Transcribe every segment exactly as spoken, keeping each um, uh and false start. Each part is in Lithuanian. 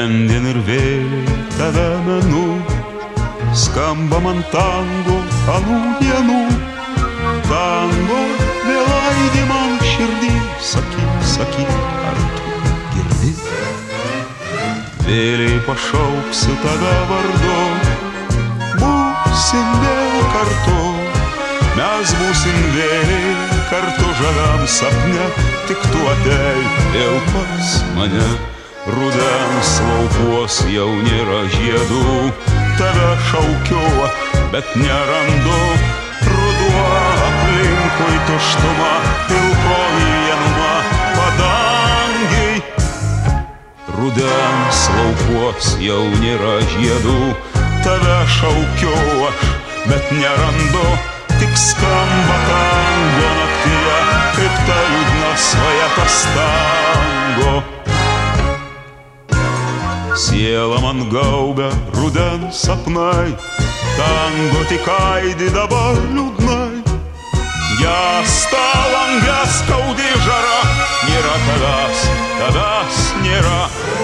Šiandien ir vėl tave menu, skamba man tango anų dienų. Tango vėl aidi man širdį, sakyk, sakyk, ar tu girdi? Vėliai pašauksiu tave vardu, būsim vėl kartu. Mes būsim vėliai kartu žaviam sapne, tik tu ateik vėl pas mane. Rudens laukuos jau nėra žiedų, tave šaukiu, bet nerandu. Ruduo aplinkui tuštuma, pilkoji vienuma padangiai. Rudens laukuos jau nėra žiedų, tave šaukiu aš, bet nerandu. Tik skamba tango naktyje, kaip ta liūdna svaja tas tango. Siela man gaubia rudens sapnai, tango tik aidi dabar liūdnai. Gęsta lange skaudi žara, nėra tavęs, tavęs nėra.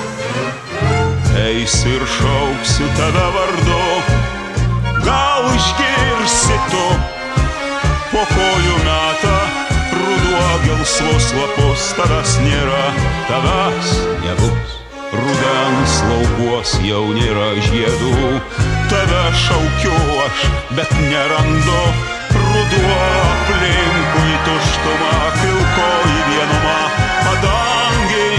Eisiu ir šauksiu tave vardu, gal išgirsi tu. Po kojų meta ruduo gelsvus lapus, tavęs nėra, tavęs nebus. Rudens laukuos jau nėra žiedų, tave šaukiu aš, bet nerandu. Ruduo aplinkui tuštuma, pilkoji vienuma padangiai.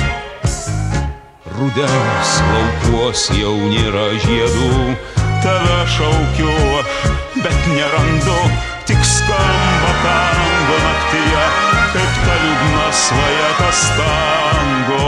Rudens laukuos jau nėra žiedų, tave šaukiu aš, bet nerandu. Tik skamba tango naktyje, kaip ta liūdna svaja tas tango.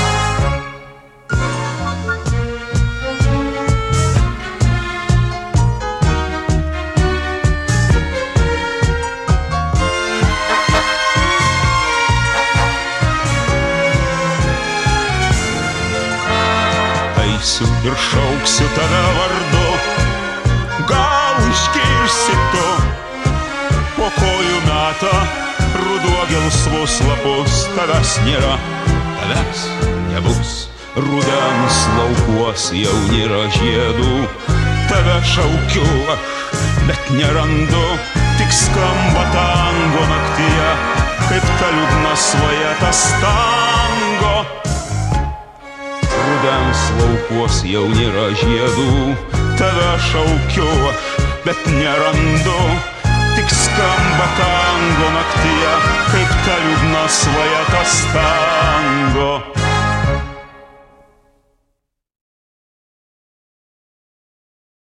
Eisiu ir šauksiu tave vardu, gal išgirsi tu. Po kojų meta ruduo gelsvus lapus, tavęs nėra, tavęs nebus. Rudens laukuos jau nėra žiedų, tave šaukiu aš, bet nerandu. Tik skamba tango naktyje, kaip ta liūdna svaja tas tango. Rudens laukuos jau nėra žiedų, tave šaukiu aš, bet nerandu. Tik skamba tango naktyje, kaip ta liūdna svaja tas tango.